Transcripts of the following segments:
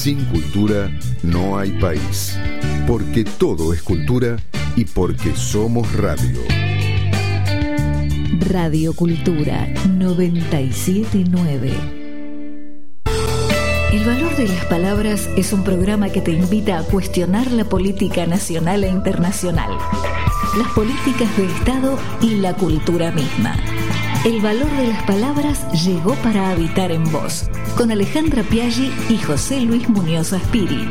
Sin cultura no hay país. Porque todo es cultura y porque somos radio. Radio Cultura 97.9. El valor de las palabras es un programa que te invita a cuestionar la política nacional e internacional, las políticas de Estado y la cultura misma. El valor de las palabras llegó para habitar en vos, con Alejandra Piaggi y José Luis Muñoz Aspiri.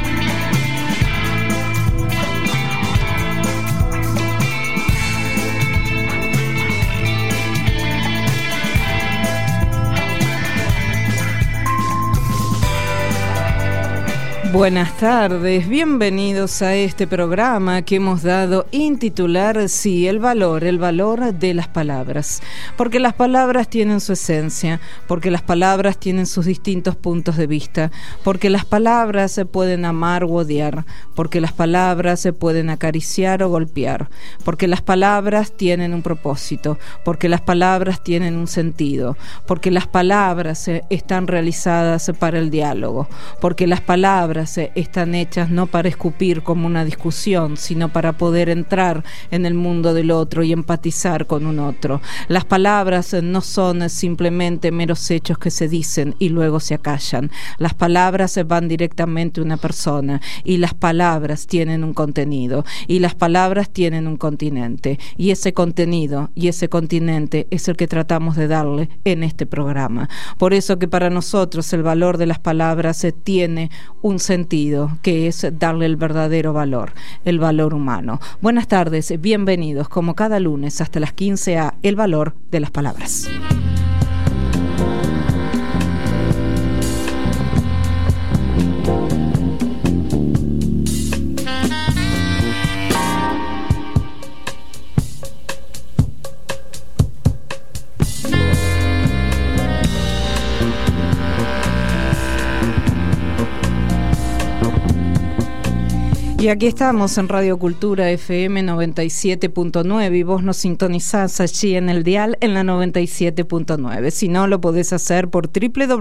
Buenas tardes, bienvenidos a este programa que hemos dado intitular, sí, el valor de las palabras. Porque las palabras tienen su esencia, porque las palabras tienen sus distintos puntos de vista, porque las palabras se pueden amar o odiar, porque las palabras se pueden acariciar o golpear, porque las palabras tienen un propósito, porque las palabras tienen un sentido, porque las palabras están realizadas para el diálogo, porque las palabras están hechas no para escupir como una discusión, sino para poder entrar en el mundo del otro y empatizar con un otro. Las palabras no son simplemente meros hechos que se dicen y luego se acallan. Las palabras van directamente a una persona y las palabras tienen un contenido y las palabras tienen un continente y ese contenido y ese continente es el que tratamos de darle en este programa. Por eso que para nosotros el valor de las palabras tiene un sentido, que es darle el verdadero valor, el valor humano. Buenas tardes, bienvenidos como cada lunes hasta las 15 a El Valor de las Palabras. Y aquí estamos en Radio Cultura FM 97.9 y vos nos sintonizás allí en el dial en la 97.9. Si no, lo podés hacer por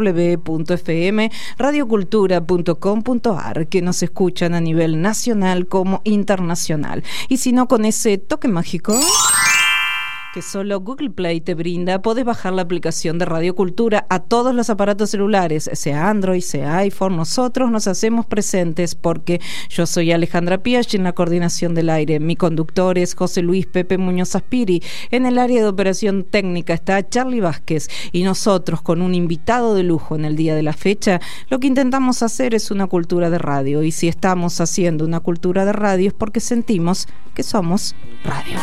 www.fmradiocultura.com.ar, que nos escuchan a nivel nacional como internacional. Y si no, con ese toque mágico que solo Google Play te brinda, podés bajar la aplicación de Radio Cultura a todos los aparatos celulares, sea Android, sea iPhone. Nosotros nos hacemos presentes porque yo soy Alejandra Piaggi en la coordinación del aire. Mi conductor es José Luis Pepe Muñoz Aspiri. En el área de operación técnica está Charlie Vázquez y nosotros, con un invitado de lujo en el día de la fecha, lo que intentamos hacer es una cultura de radio. Y si estamos haciendo una cultura de radio es porque sentimos que somos radio.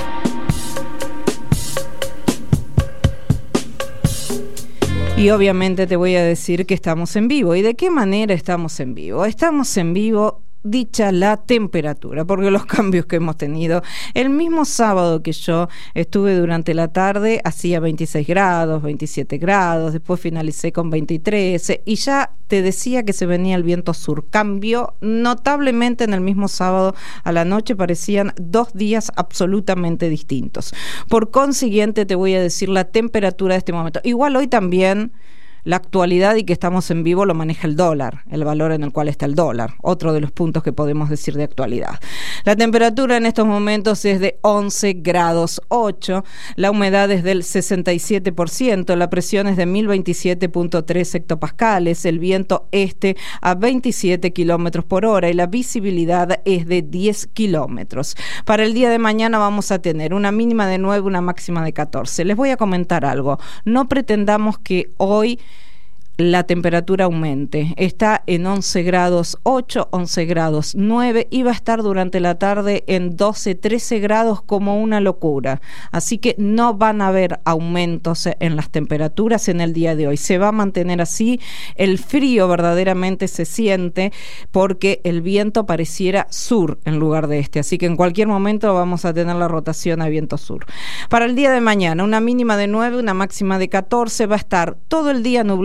Y obviamente te voy a decir que estamos en vivo. ¿Y de qué manera estamos en vivo? Estamos en vivo dicha la temperatura, porque los cambios que hemos tenido. El mismo sábado que yo estuve durante la tarde, hacía 26 grados, 27 grados, después finalicé con 23, y ya te decía que se venía el viento sur. Cambió notablemente en el mismo sábado a la noche, parecían 2 días absolutamente distintos. Por consiguiente, te voy a decir la temperatura de este momento. Igual hoy también la actualidad y que estamos en vivo lo maneja el dólar, el valor en el cual está el dólar, otro de los puntos que podemos decir de actualidad. La temperatura en estos momentos es de 11 grados 8, la humedad es del 67%, la presión es de 1027.3 hectopascales, el viento este a 27 kilómetros por hora y la visibilidad es de 10 kilómetros. Para el día de mañana vamos a tener una mínima de 9, una máxima de 14. Les voy a comentar algo, no pretendamos que hoy la temperatura aumente. Está en 11 grados 8, 11 grados 9 y va a estar durante la tarde en 12, 13 grados como una locura. Así que no van a haber aumentos en las temperaturas en el día de hoy. Se va a mantener así. El frío verdaderamente se siente porque el viento pareciera sur en lugar de este. Así que en cualquier momento vamos a tener la rotación a viento sur. Para el día de mañana, una mínima de 9, una máxima de 14. Va a estar todo el día nublado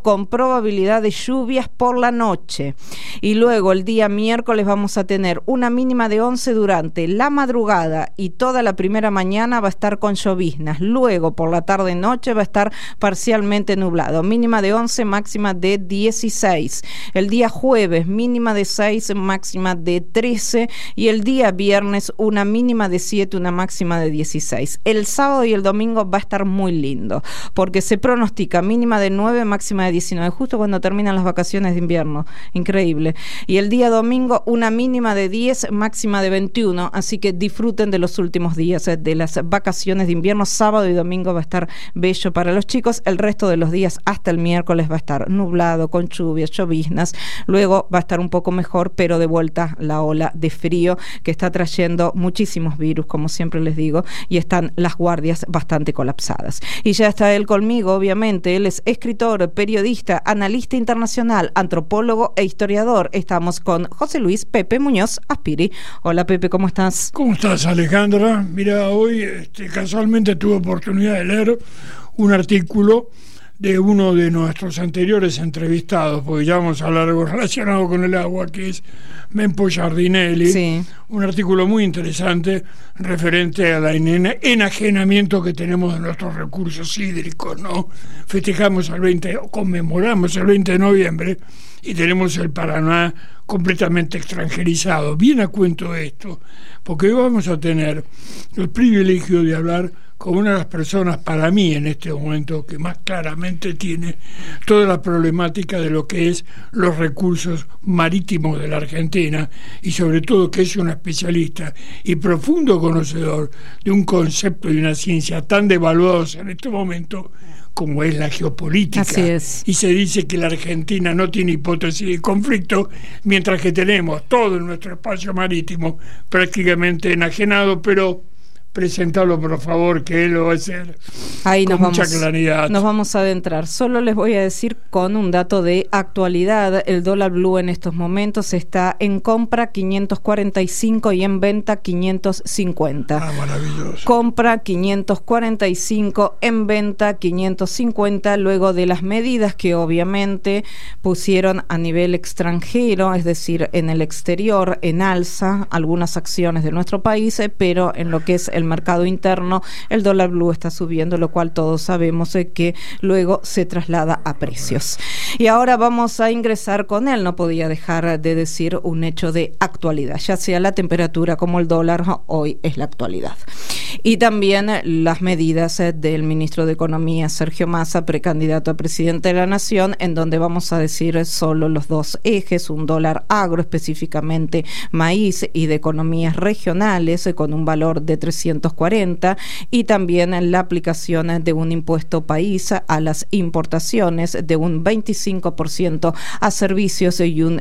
con probabilidad de lluvias por la noche. Y luego el día miércoles vamos a tener una mínima de 11 durante la madrugada y toda la primera mañana va a estar con lloviznas. Luego por la tarde-noche va a estar parcialmente nublado. Mínima de 11, máxima de 16. El día jueves mínima de 6, máxima de 13. Y el día viernes una mínima de 7, una máxima de 16. El sábado y el domingo va a estar muy lindo, porque se pronostica mínima de 9, máxima de 19, justo cuando terminan las vacaciones de invierno. Increíble. Y el día domingo una mínima de 10, máxima de 21, así que disfruten de los últimos días de las vacaciones de invierno. Sábado y domingo va a estar bello para los chicos. El resto de los días hasta el miércoles va a estar nublado, con lluvias, lloviznas. Luego va a estar un poco mejor, pero de vuelta la ola de frío que está trayendo muchísimos virus, como siempre les digo, y están las guardias bastante colapsadas. Y ya está él conmigo, obviamente. Él es escritor, periodista, analista internacional, antropólogo e historiador. Estamos con José Luis Pepe Muñoz Aspiri. Hola Pepe, ¿cómo estás? ¿Cómo estás, Alejandra? Mira, hoy casualmente tuve oportunidad de leer un artículo de uno de nuestros anteriores entrevistados, porque ya vamos a hablar algo relacionado con el agua, que es Mempo Giardinelli. Sí. Un artículo muy interesante referente al enajenamiento que tenemos de nuestros recursos hídricos, ¿no? Conmemoramos el 20 de noviembre y tenemos el Paraná completamente extranjerizado. Bien a cuento esto, porque hoy vamos a tener el privilegio de hablar con una de las personas, para mí en este momento, que más claramente tiene toda la problemática de lo que es los recursos marítimos de la Argentina, y sobre todo que es un especialista y profundo conocedor de un concepto y una ciencia tan devaluados en este momento como es la geopolítica. Así es. Y se dice que la Argentina no tiene hipótesis de conflicto, mientras que tenemos todo nuestro espacio marítimo prácticamente enajenado. Pero presentarlo, por favor, que él lo va a hacer ahí con mucha claridad. Nos vamos a adentrar. Solo les voy a decir con un dato de actualidad: el dólar blue en estos momentos está en compra 545 y en venta 550. Ah, maravilloso. Compra 545, en venta 550, luego de las medidas que obviamente pusieron a nivel extranjero, es decir, en el exterior, en alza algunas acciones de nuestro país, pero en lo que es el mercado interno, el dólar blue está subiendo, lo cual todos sabemos que luego se traslada a precios. Y ahora vamos a ingresar con él. No podía dejar de decir un hecho de actualidad, ya sea la temperatura como el dólar, hoy es la actualidad. Y también las medidas del ministro de Economía, Sergio Massa, precandidato a presidente de la Nación, en donde vamos a decir solo los dos ejes: un dólar agro, específicamente maíz, y de economías regionales, con un valor de 340, y también la aplicación de un impuesto país a las importaciones de un 25% a servicios y un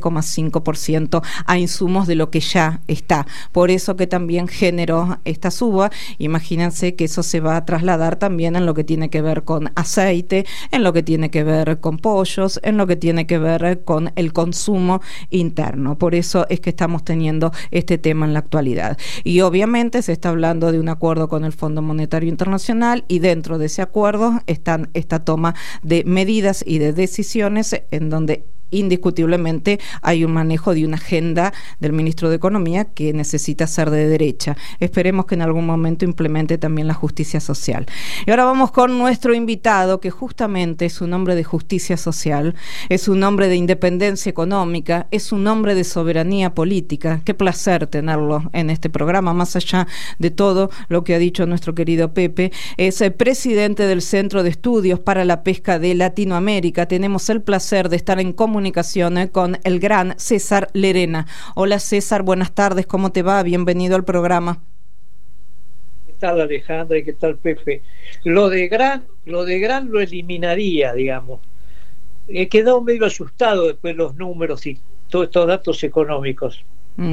7,5% a insumos de lo que ya está. Por eso que también generó esta suba. Imagínense que eso se va a trasladar también en lo que tiene que ver con aceite, en lo que tiene que ver con pollos, en lo que tiene que ver con el consumo interno. Por eso es que estamos teniendo este tema en la actualidad. Y obviamente se está hablando de un acuerdo con el Fondo Monetario Internacional, y dentro de ese acuerdo están esta toma de medidas y de decisiones en donde indiscutiblemente hay un manejo de una agenda del ministro de Economía que necesita ser de derecha. Esperemos que en algún momento implemente también la justicia social. Y ahora vamos con nuestro invitado, que justamente es un hombre de justicia social, es un hombre de independencia económica, es un hombre de soberanía política. Qué placer tenerlo en este programa, más allá de todo lo que ha dicho nuestro querido Pepe. Es el presidente del Centro de Estudios para la Pesca de Latinoamérica. Tenemos el placer de estar en comunicación con el gran César Lerena. Hola César, buenas tardes, ¿cómo te va? Bienvenido al programa. ¿Qué tal, Alejandra? ¿Y qué tal, Pepe? Lo de gran lo eliminaría, digamos. He quedado medio asustado después de los números y todos estos datos económicos.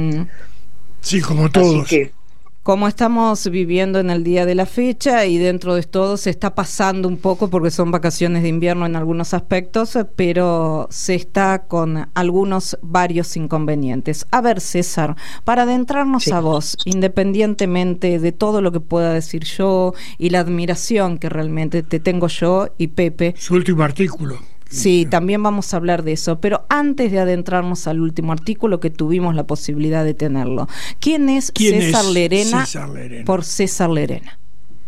Sí, como todos. Así que, como estamos viviendo en el día de la fecha, y dentro de todo se está pasando un poco porque son vacaciones de invierno en algunos aspectos, pero se está con varios inconvenientes. A ver, César, para adentrarnos sí, a vos, independientemente de todo lo que pueda decir yo y la admiración que realmente te tengo yo y Pepe. Su último artículo, Sí, también vamos a hablar de eso, pero antes de adentrarnos al último artículo que tuvimos la posibilidad de tenerlo, ¿quién es César Lerena? César Lerena. Por César Lerena.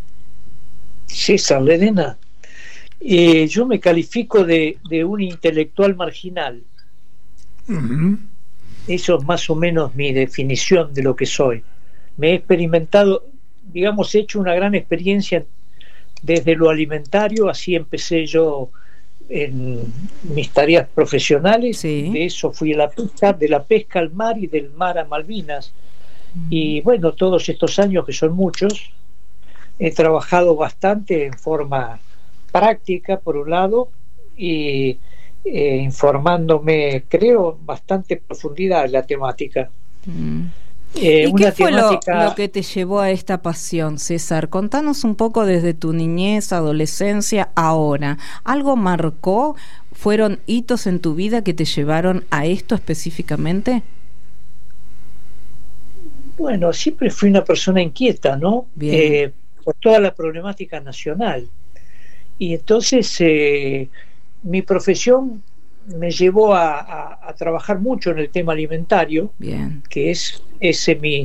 César Lerena, yo me califico de un intelectual marginal. Uh-huh. Eso es más o menos mi definición de lo que soy. Me he experimentado, digamos, he hecho una gran experiencia desde lo alimentario, así empecé yo en mis tareas profesionales. Sí. De eso fui a la pesca, de la pesca al mar y del mar a Malvinas. Y bueno, todos estos años, que son muchos, he trabajado bastante en forma práctica, por un lado, y informándome, creo, bastante profundidad en la temática. ¿Y qué fue lo que te llevó a esta pasión, César? Contanos un poco desde tu niñez, adolescencia, ahora. ¿Algo marcó? ¿Fueron hitos en tu vida que te llevaron a esto específicamente? Bueno, siempre fui una persona inquieta, ¿no? Bien. Por toda la problemática nacional. Y entonces mi profesión me llevó a trabajar mucho en el tema alimentario. Bien. Que es mi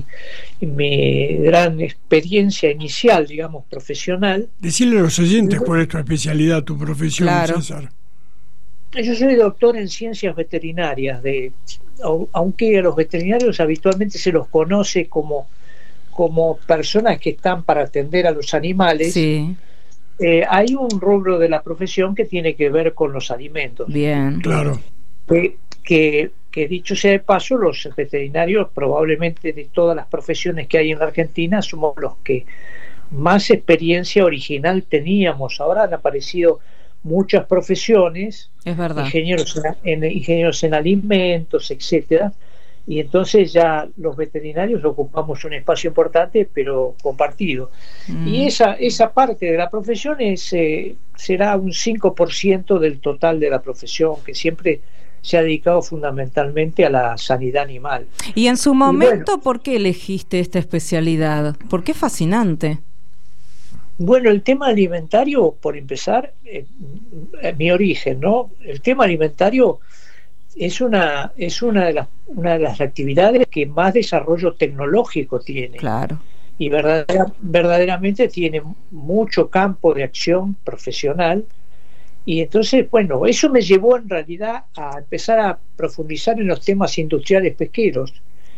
gran experiencia inicial, digamos, profesional. Decirle a los oyentes cuál es tu especialidad, tu profesión, claro. César. Yo soy doctor en ciencias veterinarias, aunque a los veterinarios habitualmente se los conoce como personas que están para atender a los animales. Sí. Hay un rubro de la profesión que tiene que ver con los alimentos. Bien. Claro. Que dicho sea de paso, los veterinarios, probablemente de todas las profesiones que hay en la Argentina, somos los que más experiencia original teníamos. Ahora han aparecido muchas profesiones, es verdad, ingenieros en alimentos, etcétera, y entonces ya los veterinarios ocupamos un espacio importante, pero compartido. Y esa parte de la profesión será un 5% del total de la profesión, que siempre se ha dedicado fundamentalmente a la sanidad animal. Y en su momento, ¿por qué elegiste esta especialidad? ¿Por qué fascinante? Bueno, el tema alimentario, por empezar, mi origen, ¿no? El tema alimentario es una de las actividades que más desarrollo tecnológico tiene. Claro. Y verdaderamente tiene mucho campo de acción profesional. Y entonces, bueno, eso me llevó en realidad a empezar a profundizar en los temas industriales pesqueros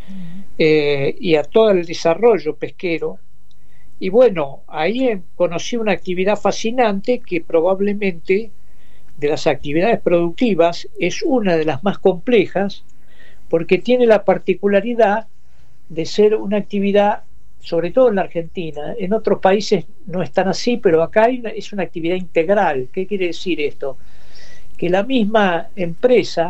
y a todo el desarrollo pesquero. Y bueno, ahí conocí una actividad fascinante que probablemente de las actividades productivas es una de las más complejas, porque tiene la particularidad de ser una actividad, sobre todo en la Argentina, en otros países no es tan así, pero acá es una actividad integral. ¿Qué quiere decir esto? Que la misma empresa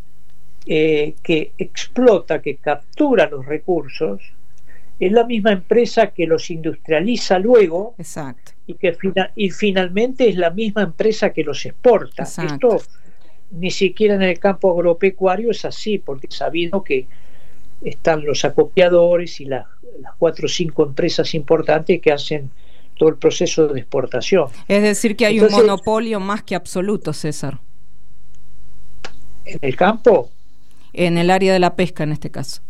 que explota, que captura los recursos, es la misma empresa que los industrializa luego. Exacto. Y finalmente es la misma empresa que los exporta. Exacto. Esto ni siquiera en el campo agropecuario es así, porque es sabido que están los acopiadores y las 4 o 5 empresas importantes que hacen todo el proceso de exportación. Es decir, que hay un monopolio más que absoluto, César. ¿En el campo? En el área de la pesca, en este caso.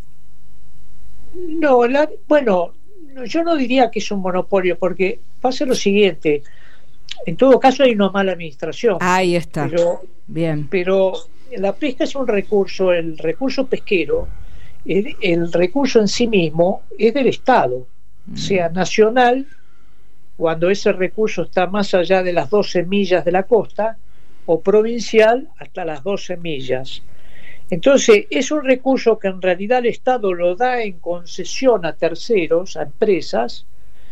No, bueno, yo no diría que es un monopolio, porque pasa lo siguiente: en todo caso hay una mala administración. Ahí está. Bien. Pero la pesca es un recurso, el recurso pesquero, el recurso en sí mismo es del Estado, sea nacional, cuando ese recurso está más allá de las 12 millas de la costa, o provincial hasta las 12 millas. Entonces es un recurso que en realidad el Estado lo da en concesión a terceros, a empresas,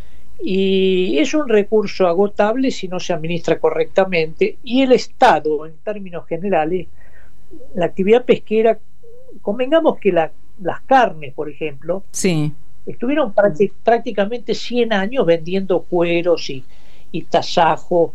y es un recurso agotable si no se administra correctamente. Y el Estado, en términos generales, la actividad pesquera, convengamos que las carnes, por ejemplo, sí, estuvieron prácticamente 100 años vendiendo cueros y tasajo,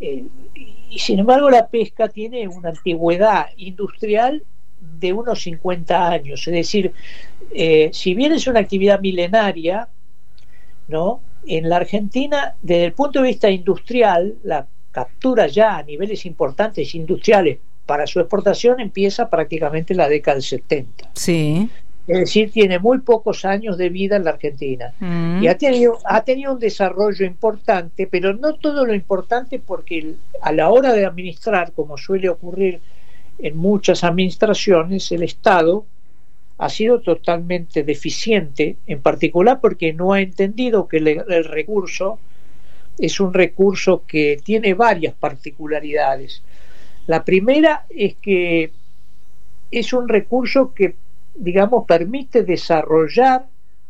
y sin embargo la pesca tiene una antigüedad industrial de unos 50 años. Es decir, si bien es una actividad milenaria, ¿no? En la Argentina, desde el punto de vista industrial, la captura ya a niveles importantes industriales para su exportación empieza prácticamente en la década del 70. Sí. Es decir, tiene muy pocos años de vida en la Argentina. Y ha tenido un desarrollo importante, pero no todo lo importante, porque a la hora de administrar, como suele ocurrir en muchas administraciones, el Estado ha sido totalmente deficiente, en particular porque no ha entendido que el recurso es un recurso que tiene varias particularidades. La primera es que es un recurso que, digamos, permite desarrollar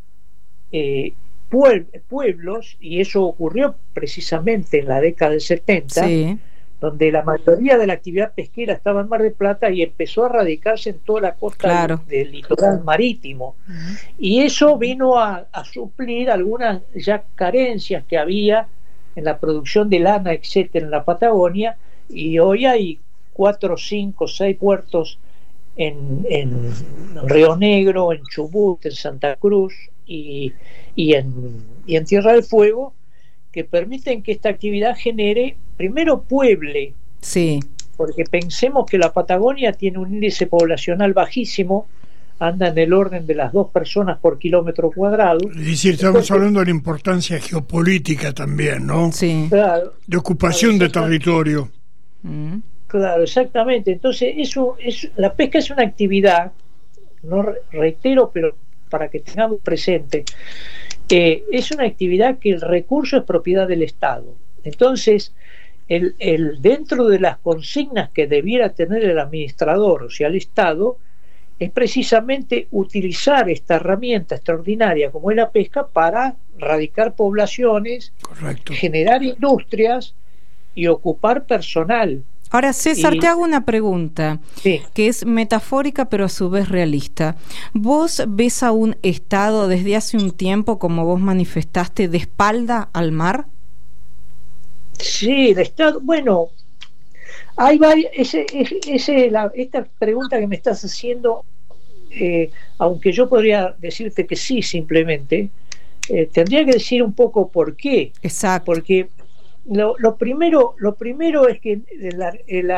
pueblos, y eso ocurrió precisamente en la década del 70, sí, donde la mayoría de la actividad pesquera estaba en Mar del Plata y empezó a radicarse en toda la costa, claro, del litoral marítimo. Y eso vino a suplir algunas ya carencias que había en la producción de lana, etcétera, en la Patagonia, y hoy hay 4, 5, 6 puertos en Río Negro, en Chubut, en Santa Cruz y en Tierra del Fuego, que permiten que esta actividad genere, primero, pueble. Sí. Porque pensemos que la Patagonia tiene un índice poblacional bajísimo, anda en el orden de las 2 personas por kilómetro cuadrado. Es decir, estamos hablando de la importancia geopolítica también, ¿no? Sí. Claro, de ocupación, claro, de territorio. Claro, exactamente. Entonces, la pesca es una actividad, no reitero, pero para que tengamos presente, es una actividad que el recurso es propiedad del Estado. Entonces, dentro de las consignas que debiera tener el administrador, o sea, el Estado, es precisamente utilizar esta herramienta extraordinaria como es la pesca para radicar poblaciones, correcto, generar industrias y ocupar personal. Ahora, César, te hago una pregunta, sí, que es metafórica pero a su vez realista. ¿Vos ves a un Estado desde hace un tiempo, como vos manifestaste, de espalda al mar? Sí, el Estado, bueno, hay varias, esta pregunta que me estás haciendo, aunque yo podría decirte que sí, simplemente, tendría que decir un poco por qué. Exacto. Porque lo primero es que el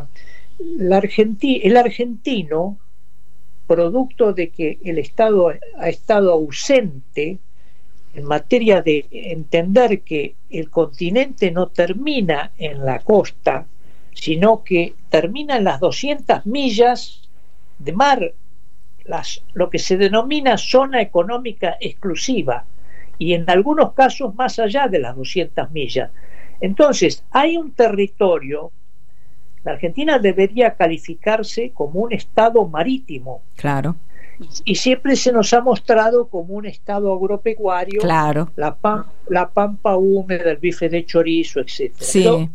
argentino, producto de que el Estado ha estado ausente en materia de entender que el continente no termina en la costa, sino que termina en las 200 millas de mar, lo que se denomina zona económica exclusiva, y en algunos casos más allá de las 200 millas. Entonces, hay un territorio. La Argentina debería calificarse como un estado marítimo. Claro. Y siempre se nos ha mostrado como un estado agropecuario. Claro. La pampa húmeda, el bife de chorizo, etcétera. Sí.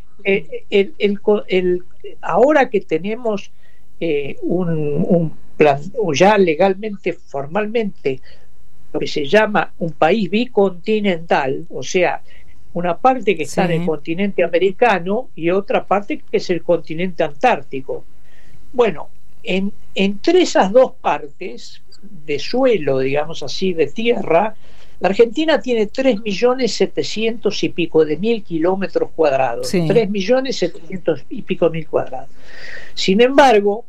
Ahora que tenemos un plan, ya legalmente, formalmente, lo que se llama un país bicontinental, o sea, una parte que está, sí, en el continente americano y otra parte que es el continente antártico. Bueno, entre esas dos partes de suelo, digamos así, de tierra, la Argentina tiene 3.700.000 y pico de kilómetros cuadrados. Sí. 3.700.000 y pico cuadrados. Sin embargo,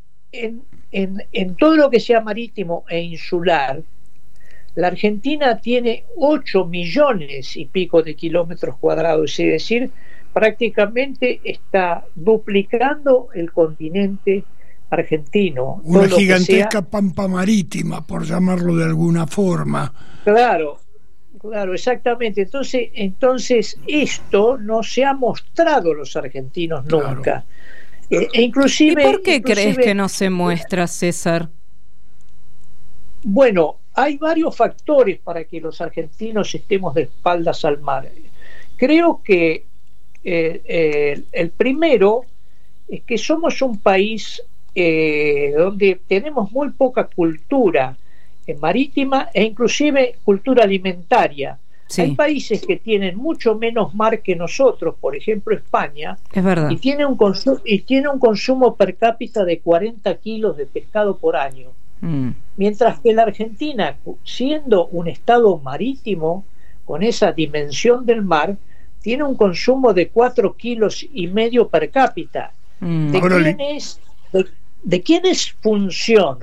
en todo lo que sea marítimo e insular, la Argentina tiene 8 millones y pico de kilómetros cuadrados, es decir, prácticamente está duplicando el continente argentino. Una gigantesca pampa marítima, por llamarlo de alguna forma. Claro, exactamente. Entonces esto no se ha mostrado a los argentinos nunca. Claro. Inclusive, ¿y por qué crees que no se muestra, César? Bueno, hay varios factores para que los argentinos estemos de espaldas al mar. Creo que el primero es que somos un país donde tenemos muy poca cultura marítima e inclusive cultura alimentaria. Sí. Hay países que tienen mucho menos mar que nosotros, por ejemplo España, es verdad, y tiene un consumo per cápita de 40 kilos de pescado por año. Mientras que la Argentina, siendo un estado marítimo con esa dimensión del mar, tiene un consumo de 4,5 kilos per cápita. ¿De quién es función,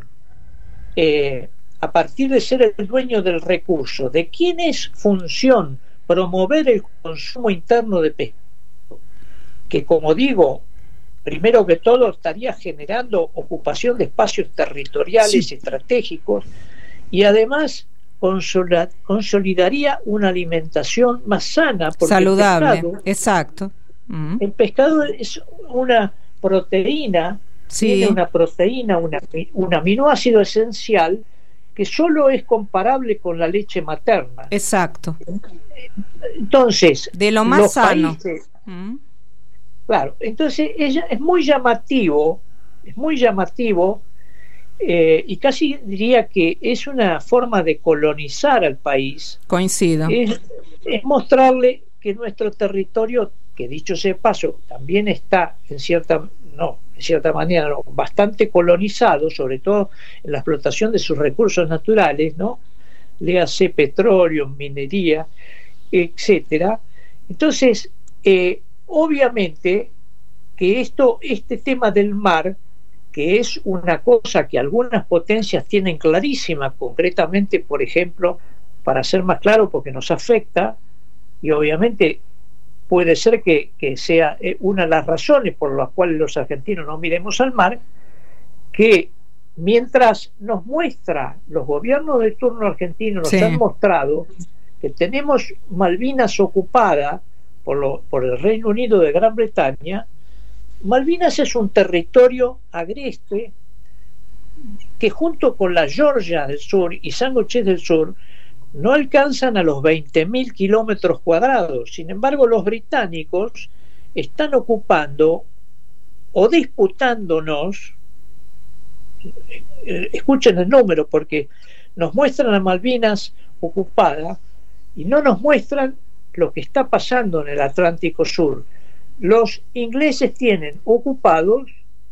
a partir de ser el dueño del recurso, de quién es función promover el consumo interno de pescado? Que, como digo, primero que todo estaría generando ocupación de espacios territoriales estratégicos, y además consolidaría una alimentación más sana, porque saludable, exacto. El pescado es una proteína, tiene una proteína, un aminoácido esencial que solo es comparable con la leche materna. Exacto. Entonces, de lo más sano. Claro, entonces es muy llamativo, y casi diría que es una forma de colonizar al país. Coincido. Es mostrarle que nuestro territorio, que dicho sea de paso, también está en cierta manera bastante colonizado, sobre todo en la explotación de sus recursos naturales, ¿no? Léase petróleo, minería, etcétera. Entonces, obviamente que este tema del mar, que es una cosa que algunas potencias tienen clarísima, concretamente, por ejemplo, para ser más claro, porque nos afecta, y obviamente puede ser que sea una de las razones por las cuales los argentinos no miremos al mar, que mientras nos muestra, los gobiernos de turno argentinos nos han mostrado que tenemos Malvinas ocupada por el Reino Unido de Gran Bretaña. Malvinas es un territorio agreste que, junto con la Georgia del Sur y Sándwiches del Sur, no alcanzan a los 20.000 kilómetros cuadrados. Sin embargo, los británicos están ocupando o disputándonos, escuchen el número, porque nos muestran a Malvinas ocupada y no nos muestran lo que está pasando en el Atlántico Sur. Los ingleses tienen ocupados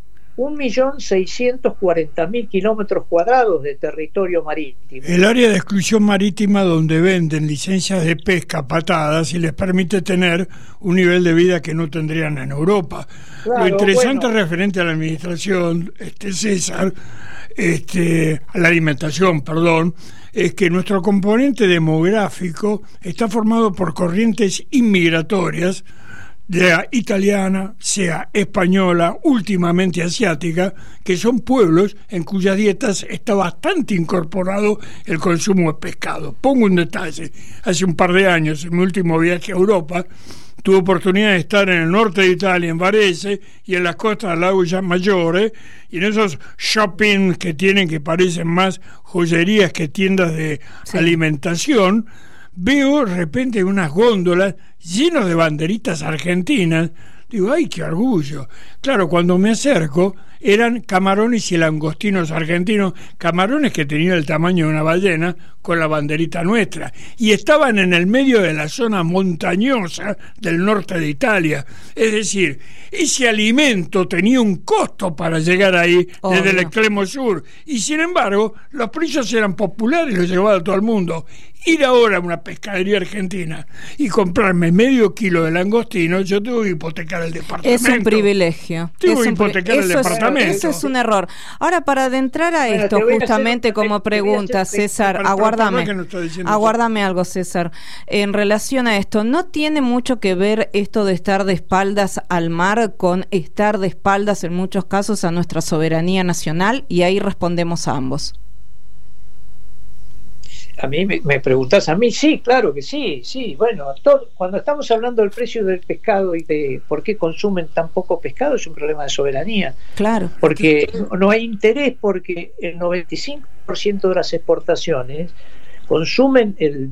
1.640.000 kilómetros cuadrados de territorio marítimo. El área de exclusión marítima, donde venden licencias de pesca patadas y les permite tener un nivel de vida que no tendrían en Europa. Claro, lo interesante referente a la administración, César, a la alimentación, perdón, es que nuestro componente demográfico está formado por corrientes inmigratorias, sea italiana, sea española, últimamente asiática, que son pueblos en cuyas dietas está bastante incorporado el consumo de pescado. Pongo un detalle: hace un par de años, en mi último viaje a Europa, tuve oportunidad de estar en el norte de Italia, en Varese, y en las costas del lago Maggiore, y en esos shopping que tienen, que parecen más joyerías que tiendas de alimentación, veo de repente unas góndolas llenas de banderitas argentinas. Digo, ¡ay, qué orgullo! Claro, cuando me acerco, eran camarones y langostinos argentinos, camarones que tenían el tamaño de una ballena, con la banderita nuestra, y estaban en el medio de la zona montañosa del norte de Italia. Es decir, ese alimento tenía un costo para llegar ahí desde el extremo sur, y sin embargo los precios eran populares y los llevaba todo el mundo. Ir ahora a una pescadería argentina y comprarme medio kilo de langostino, yo tengo que hipotecar el departamento. Es un privilegio. Tengo que hipotecar el departamento. Eso es un error. Ahora, para adentrar a esto, justamente como pregunta, César, aguárdame algo, César. En relación a esto, ¿no tiene mucho que ver esto de estar de espaldas al mar con estar de espaldas, en muchos casos, a nuestra soberanía nacional? Y ahí respondemos a ambos. A mí me preguntás a mí, sí, claro que sí. Bueno, cuando estamos hablando del precio del pescado y de por qué consumen tan poco pescado, es un problema de soberanía. Claro. Porque no hay interés, porque el 95% de las exportaciones consumen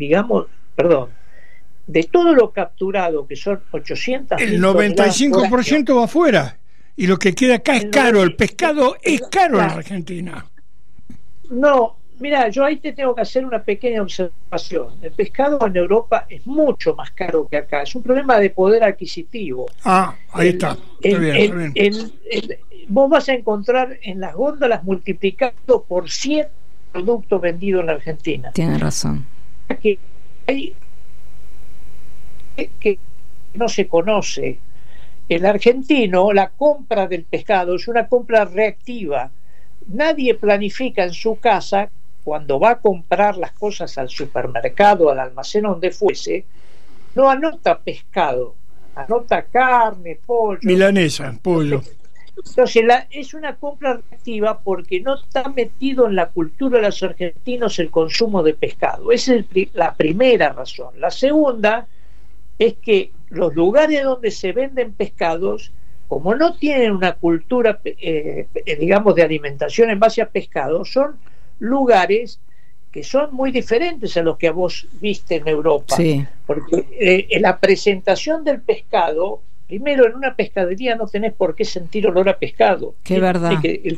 de todo lo capturado, que son 800. El 95% va afuera, y lo que queda acá es caro. El pescado es caro en Argentina. No. Mira, yo ahí te tengo que hacer una pequeña observación. El pescado en Europa es mucho más caro que acá. Es un problema de poder adquisitivo. Ahí está. Está bien. Vos vas a encontrar en las góndolas multiplicado por 100 productos vendidos en la Argentina. Tiene razón. Que no se conoce. El argentino, la compra del pescado es una compra reactiva. Nadie planifica en su casa, cuando va a comprar las cosas al supermercado, al almacén donde fuese, no anota pescado, anota carne, pollo. Milanesa, pollo. Entonces es una compra reactiva porque no está metido en la cultura de los argentinos el consumo de pescado. Esa es la primera razón. La segunda es que los lugares donde se venden pescados, como no tienen una cultura, digamos, de alimentación en base a pescado, son lugares que son muy diferentes a los que vos viste en Europa. Sí. Porque la presentación del pescado, primero, en una pescadería no tenés por qué sentir olor a pescado. Qué verdad.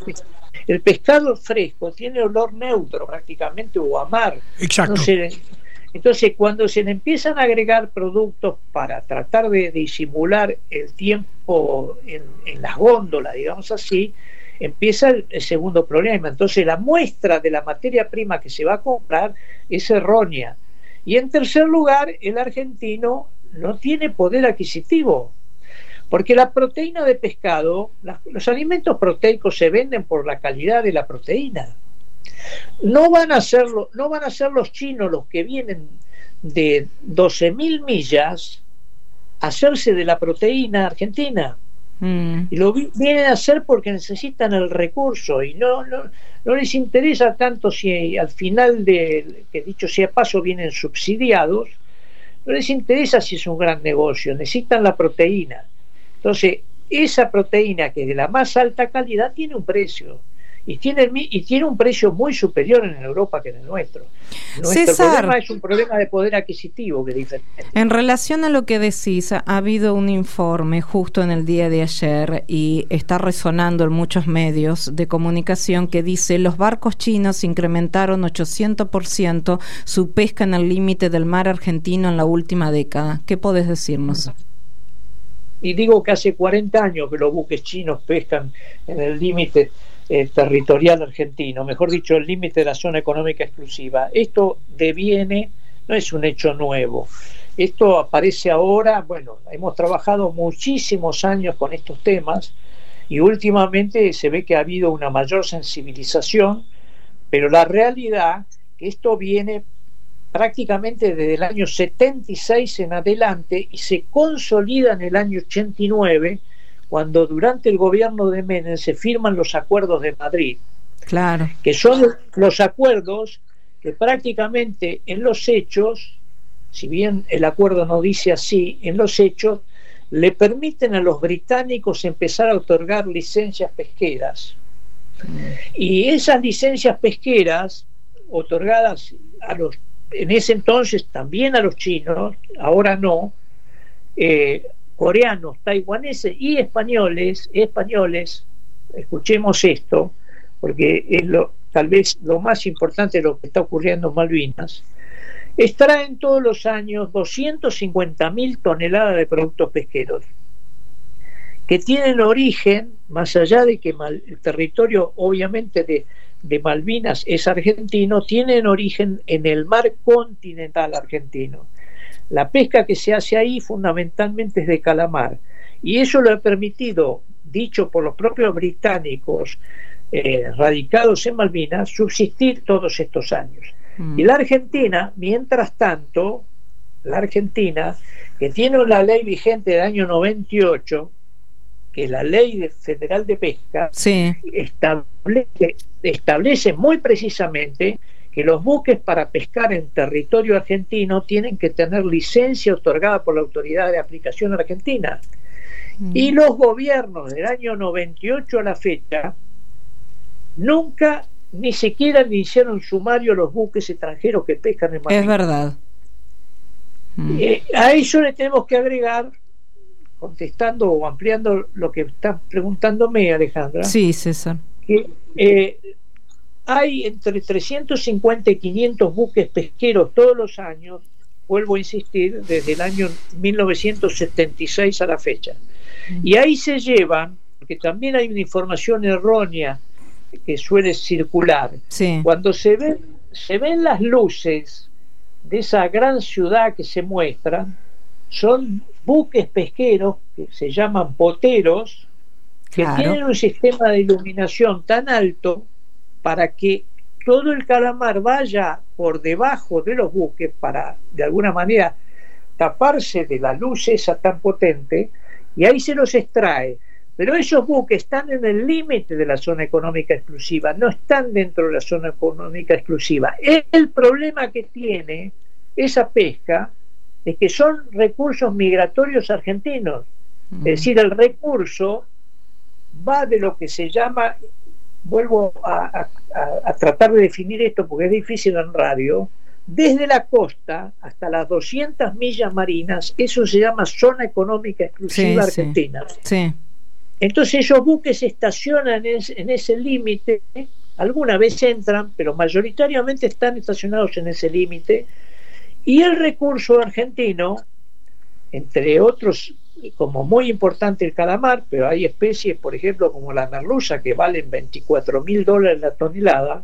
El pescado fresco tiene olor neutro prácticamente, o a mar. Exacto. Entonces, cuando se le empiezan a agregar productos para tratar de disimular el tiempo en las góndolas, digamos así, empieza el segundo problema. Entonces, la muestra de la materia prima que se va a comprar es errónea. Y en tercer lugar, el argentino no tiene poder adquisitivo, porque la proteína de pescado, los alimentos proteicos se venden por la calidad de la proteína. No van a ser los chinos los que vienen de 12.000 millas a hacerse de la proteína argentina. Y lo vienen a hacer porque necesitan el recurso y no les interesa tanto si al final que dicho sea paso vienen subsidiados, no les interesa si es un gran negocio, necesitan la proteína. Entonces, esa proteína, que es de la más alta calidad, tiene un precio. Y tiene un precio muy superior en Europa que en el nuestro. Nuestro problema es un problema de poder adquisitivo que es diferente. En relación a lo que decís, ha habido un informe justo en el día de ayer y está resonando en muchos medios de comunicación que dice: los barcos chinos incrementaron 800% su pesca en el límite del mar argentino en la última década. ¿Qué podés decirnos? Y digo que hace 40 años que los buques chinos pescan en el límite territorial argentino, mejor dicho, el límite de la zona económica exclusiva. Esto deviene, no es un hecho nuevo. Esto aparece ahora, bueno, hemos trabajado muchísimos años con estos temas y últimamente se ve que ha habido una mayor sensibilización, pero la realidad que esto viene prácticamente desde el año 76 en adelante y se consolida en el año 89, cuando durante el gobierno de Menem se firman los acuerdos de Madrid. Claro. Que son los acuerdos que prácticamente en los hechos, si bien el acuerdo no dice así, en los hechos le permiten a los británicos empezar a otorgar licencias pesqueras. Y esas licencias pesqueras otorgadas en ese entonces también a los chinos, ahora no, coreanos, taiwaneses y españoles, escuchemos esto, porque es tal vez lo más importante de lo que está ocurriendo en Malvinas, extraen todos los años 250.000 toneladas de productos pesqueros, que tienen origen, más allá de que el territorio obviamente de Malvinas es argentino, tienen origen en el mar continental argentino. La pesca que se hace ahí fundamentalmente es de calamar, y eso lo ha permitido, dicho por los propios británicos radicados en Malvinas, subsistir todos estos años. Y la Argentina, mientras tanto, que tiene una ley vigente del año 98, que es la Ley Federal de Pesca, sí, establece muy precisamente que los buques para pescar en territorio argentino tienen que tener licencia otorgada por la Autoridad de Aplicación Argentina. Y los gobiernos del año 98 a la fecha nunca ni siquiera iniciaron sumario a los buques extranjeros que pescan en Malvinas. Es verdad. A eso le tenemos que agregar, contestando o ampliando lo que está preguntándome, Alejandra. Sí, César. Que hay entre 350 y 500 buques pesqueros todos los años, vuelvo a insistir, desde el año 1976 a la fecha. Y ahí se llevan, porque también hay una información errónea que suele circular. Sí. Cuando se ven las luces de esa gran ciudad que se muestran, son buques pesqueros que se llaman boteros, que tienen un sistema de iluminación tan alto para que todo el calamar vaya por debajo de los buques para, de alguna manera, taparse de la luz esa tan potente, y ahí se los extrae. Pero esos buques están en el límite de la zona económica exclusiva, no están dentro de la zona económica exclusiva. El problema que tiene esa pesca es que son recursos migratorios argentinos. Es decir, el recurso va de lo que se llama, vuelvo a tratar de definir esto porque es difícil en radio, desde la costa hasta las 200 millas marinas, eso se llama zona económica exclusiva argentina. Sí. Entonces esos buques se estacionan en ese límite, alguna vez entran, pero mayoritariamente están estacionados en ese límite, y el recurso argentino, entre otros, como muy importante el calamar, pero hay especies, por ejemplo, como la merluza, que valen $24.000 la tonelada,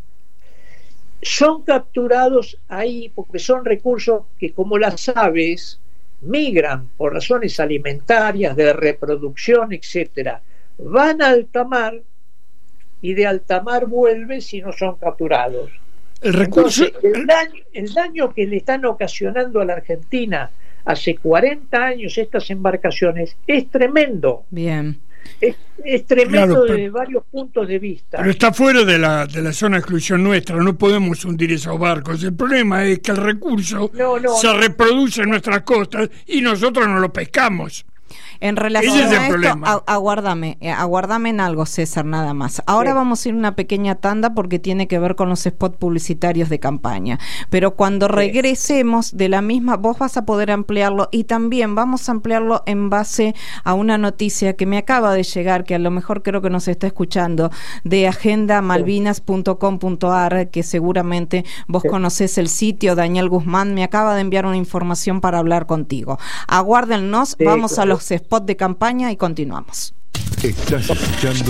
son capturados ahí porque son recursos que, como las aves, migran por razones alimentarias, de reproducción, etcétera, van a alta mar y de alta mar vuelven si no son capturados. Entonces, el daño que le están ocasionando a la Argentina hace 40 años estas embarcaciones es tremendo. Bien. Es tremendo, desde varios puntos de vista. Pero está fuera de la zona de exclusión nuestra, no podemos hundir esos barcos. El problema es que el recurso se reproduce en nuestras costas y nosotros no lo pescamos. En relación a esto, aguárdame en algo, César, nada más. Ahora vamos a ir a una pequeña tanda porque tiene que ver con los spots publicitarios de campaña. Pero cuando regresemos de la misma, vos vas a poder ampliarlo, y también vamos a ampliarlo en base a una noticia que me acaba de llegar, que a lo mejor creo que nos está escuchando, de agendamalvinas.com.ar, que seguramente vos conocés el sitio. Daniel Guzmán me acaba de enviar una información para hablar contigo. Aguárdennos, vamos a los spots de campaña y continuamos. Estás escuchando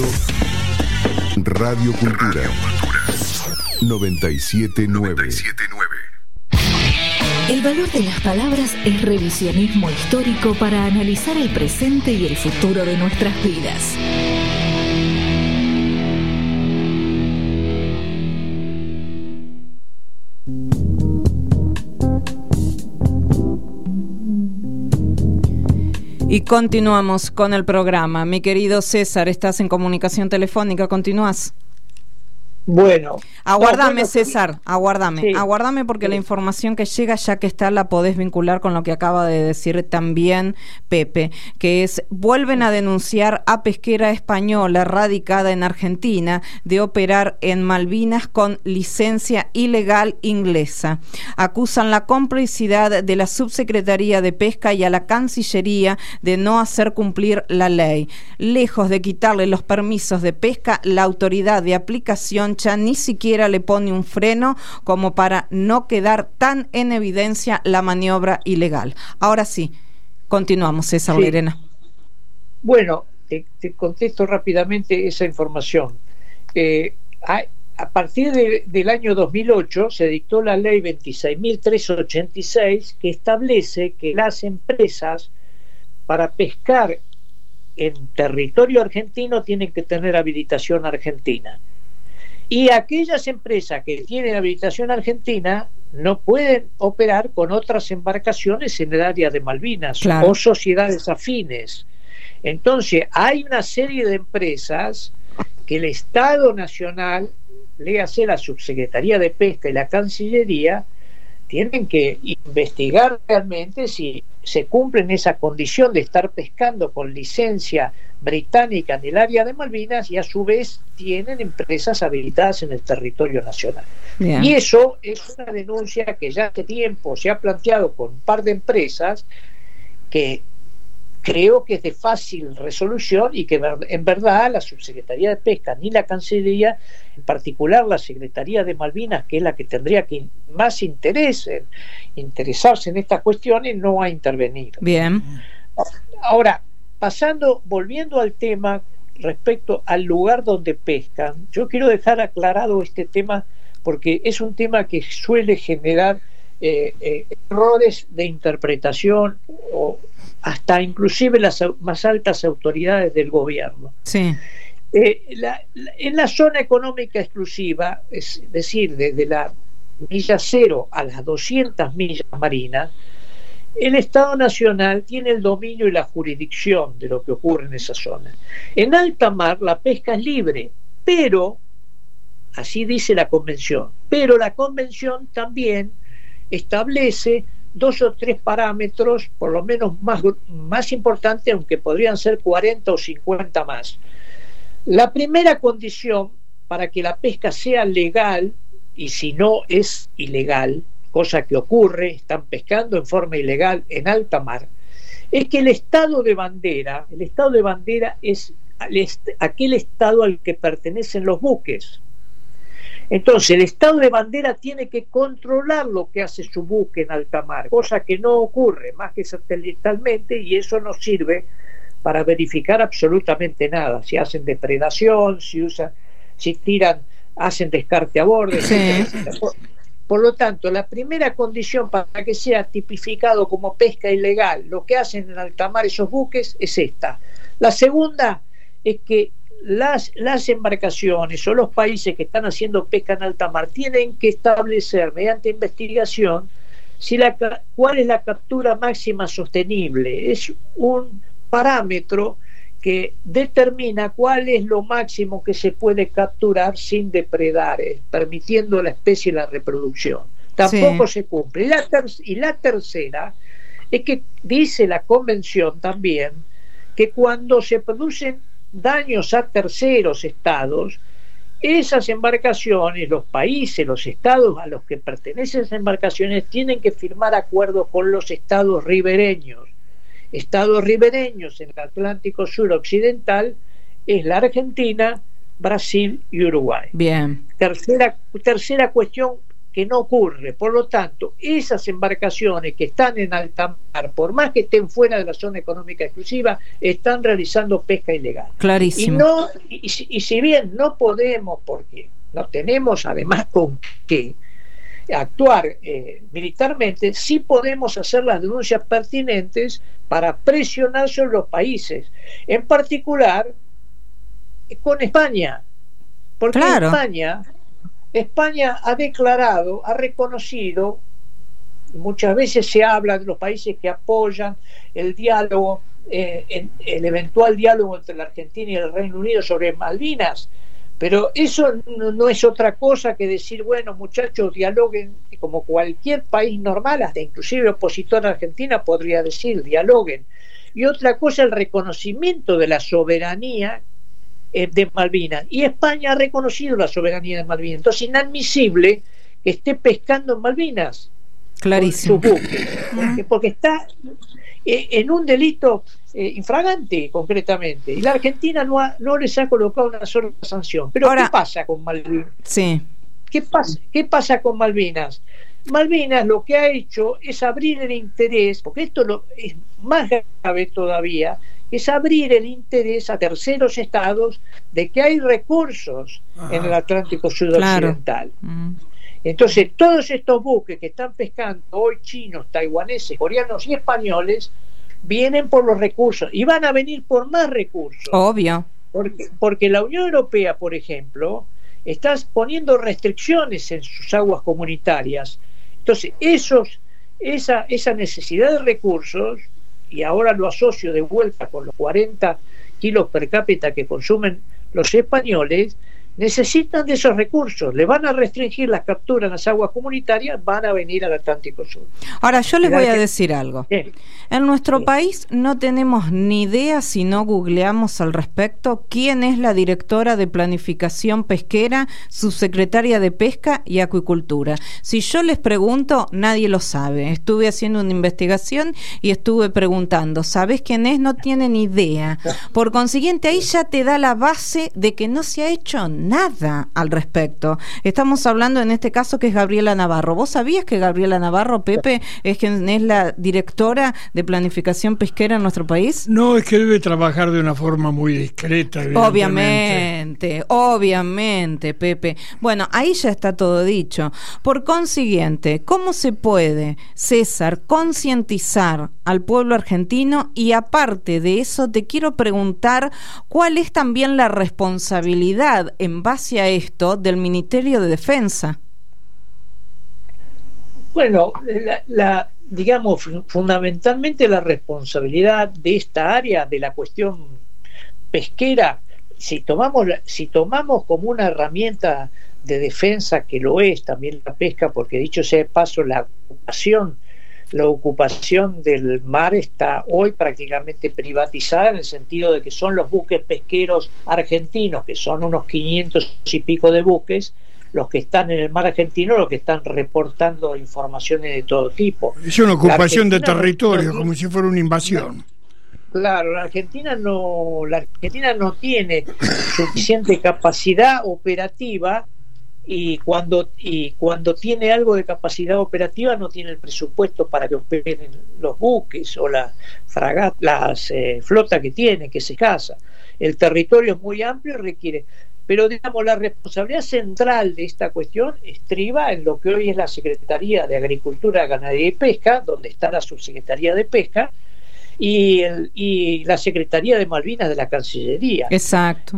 Radio Cultura 979. El valor de las palabras es revisionismo histórico para analizar el presente y el futuro de nuestras vidas. Y continuamos con el programa. Mi querido César, estás en comunicación telefónica, ¿continúas? Bueno. Aguárdame, César, aguárdame porque la información que llega, ya que está, la podés vincular con lo que acaba de decir también Pepe, que es: vuelven a denunciar a pesquera española radicada en Argentina de operar en Malvinas con licencia ilegal inglesa. Acusan la complicidad de la Subsecretaría de Pesca y a la Cancillería de no hacer cumplir la ley. Lejos de quitarle los permisos de pesca, la autoridad de aplicación ya ni siquiera le pone un freno como para no quedar tan en evidencia la maniobra ilegal. Ahora sí, continuamos, César Lerena. Bueno, te contesto rápidamente esa información. A partir del año 2008 se dictó la ley 26.386, que establece que las empresas, para pescar en territorio argentino, tienen que tener habilitación argentina. Y aquellas empresas que tienen habilitación argentina no pueden operar con otras embarcaciones en el área de Malvinas, claro, o sociedades afines. Entonces hay una serie de empresas que el Estado Nacional, léase la Subsecretaría de Pesca y la Cancillería, tienen que investigar realmente si se cumplen esa condición de estar pescando con licencia británica en el área de Malvinas, y a su vez tienen empresas habilitadas en el territorio nacional. Bien. Y eso es una denuncia que ya hace tiempo se ha planteado con un par de empresas, que creo que es de fácil resolución, y que en verdad la Subsecretaría de Pesca ni la Cancillería, en particular la Secretaría de Malvinas, que es la que tendría que más interesarse en estas cuestiones, no ha intervenido. Bien. Ahora, volviendo al tema respecto al lugar donde pescan, yo quiero dejar aclarado este tema porque es un tema que suele generar errores de interpretación hasta inclusive las más altas autoridades del gobierno. Sí. En la zona económica exclusiva, es decir, desde la milla cero a las 200 millas marinas, el Estado Nacional tiene el dominio y la jurisdicción de lo que ocurre en esa zona. En alta mar la pesca es libre, pero, así dice la Convención, pero la Convención también establece 2 o 3 parámetros, por lo menos más importantes, aunque podrían ser 40 o 50 más. La primera condición para que la pesca sea legal, y si no es ilegal, cosa que ocurre, están pescando en forma ilegal en alta mar, es que el estado de bandera es aquel estado al que pertenecen los buques. Entonces el estado de bandera tiene que controlar lo que hace su buque en alta mar, cosa que no ocurre más que satelitalmente, y eso no sirve para verificar absolutamente nada. Si hacen depredación, si tiran, hacen descarte a bordo, sí. Por lo tanto, la primera condición para que sea tipificado como pesca ilegal lo que hacen en alta mar esos buques es esta. La segunda es que las embarcaciones o los países que están haciendo pesca en alta mar tienen que establecer mediante investigación cuál es la captura máxima sostenible. Es un parámetro que determina cuál es lo máximo que se puede capturar sin depredar, permitiendo la especie la reproducción. Tampoco se cumple. Y la tercera es que dice la Convención también que cuando se producen daños a terceros estados, esas embarcaciones, los países, los estados a los que pertenecen esas embarcaciones tienen que firmar acuerdos con los estados ribereños. Estados ribereños en el Atlántico Sur Occidental es la Argentina, Brasil y Uruguay. Bien. Tercera cuestión que no ocurre. Por lo tanto, esas embarcaciones que están en alta mar, por más que estén fuera de la zona económica exclusiva, están realizando pesca ilegal. Clarísimo. Y si bien no podemos, porque no tenemos además con qué actuar militarmente, sí podemos hacer las denuncias pertinentes para presionar sobre los países, en particular con España, porque claro. España ha declarado, ha reconocido, muchas veces se habla de los países que apoyan el diálogo, el eventual diálogo entre la Argentina y el Reino Unido sobre Malvinas, pero eso no es otra cosa que decir, bueno, muchachos, dialoguen, como cualquier país normal, hasta inclusive opositor a Argentina podría decir, dialoguen. Y otra cosa, el reconocimiento de la soberanía de Malvinas. Y España ha reconocido la soberanía de Malvinas. Entonces, inadmisible que esté pescando en Malvinas. Clarísimo. Con su buque, porque está en un delito infragante, concretamente. Y la Argentina no les ha colocado una sola sanción. Pero ahora, ¿qué pasa con Malvinas? Sí. ¿Qué pasa con Malvinas? Malvinas lo que ha hecho es abrir el interés, porque esto es más grave todavía, es abrir el interés a terceros estados de que hay recursos en el Atlántico Sudoccidental. Claro. Entonces, todos estos buques que están pescando hoy, chinos, taiwaneses, coreanos y españoles, vienen por los recursos y van a venir por más recursos. Obvio. Porque la Unión Europea, por ejemplo, está poniendo restricciones en sus aguas comunitarias. Entonces, esa necesidad de recursos, y ahora lo asocio de vuelta con los 40 kilos per cápita que consumen los españoles, necesitan de esos recursos, le van a restringir las capturas en las aguas comunitarias, van a venir al Atlántico Sur. Ahora, yo les voy a decir algo. En nuestro país no tenemos ni idea, si no googleamos al respecto, quién es la directora de planificación pesquera, subsecretaria de Pesca y Acuicultura. Si yo les pregunto, nadie lo sabe. Estuve haciendo una investigación y estuve preguntando, ¿sabés quién es? No tienen idea. Por consiguiente, ahí ya te da la base de que no se ha hecho nada al respecto. Estamos hablando en este caso que es Gabriela Navarro. ¿Vos sabías que Gabriela Navarro, Pepe, es quien es la directora de planificación pesquera en nuestro país? No, es que debe trabajar de una forma muy discreta, Obviamente, Pepe. Bueno, ahí ya está todo dicho. Por consiguiente, ¿cómo se puede, César, concientizar al pueblo argentino? Y aparte de eso, te quiero preguntar cuál es también la responsabilidad en base a esto del Ministerio de Defensa. Bueno, digamos, fundamentalmente la responsabilidad de esta área, de la cuestión pesquera, si tomamos como una herramienta de defensa, que lo es también la pesca, porque dicho sea de paso, la ocupación del mar está hoy prácticamente privatizada, en el sentido de que son los buques pesqueros argentinos, que son unos 500 y pico de buques, los que están en el mar argentino, los que están reportando informaciones de todo tipo. Es una ocupación de territorio, como si fuera una invasión. Claro, la Argentina no tiene suficiente capacidad operativa, y cuando tiene algo de capacidad operativa no tiene el presupuesto para que operen los buques o las flotas que tiene, que se casa. El territorio es muy amplio y requiere, pero digamos la responsabilidad central de esta cuestión estriba en lo que hoy es la Secretaría de Agricultura, Ganadería y Pesca, donde está la Subsecretaría de Pesca, y la Secretaría de Malvinas de la Cancillería. Exacto.